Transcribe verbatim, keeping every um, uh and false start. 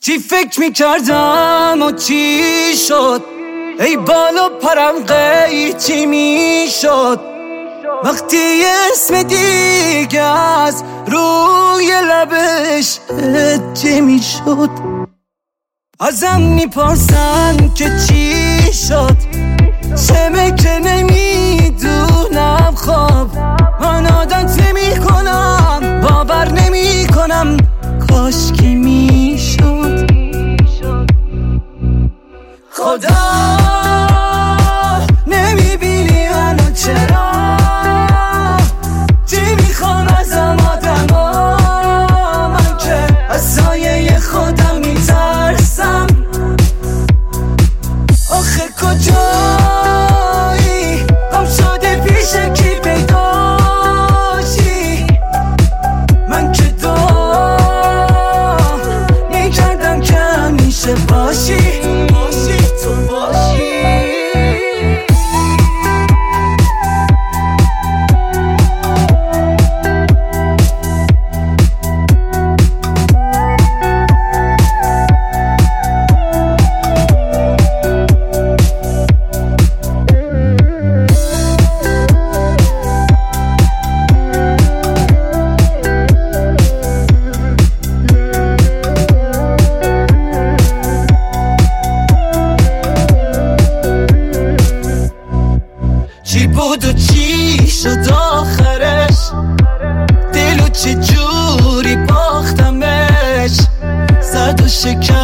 چی فکر میکردم و چی شد، ای بالا پرم قیچی میشد وقتی اسم دیگه از روی لبش هجی میشد. ازم میپرسن که چی شد، چمه که نمیدونم. خب من عادت نمی کنم، باور نمی کنم، کاش کی میشد. خدا نمیبینی منو چرا، چی میخوام ازم آدما، من که از سایه خودم میترسم. آخه کجایی گم شده پیش کی پیداشی، من که دعا میکردم که همیشه باشی تو باشی. چی بود و چی شد آخرش، دلو چه جوری باختمش، زد و شکن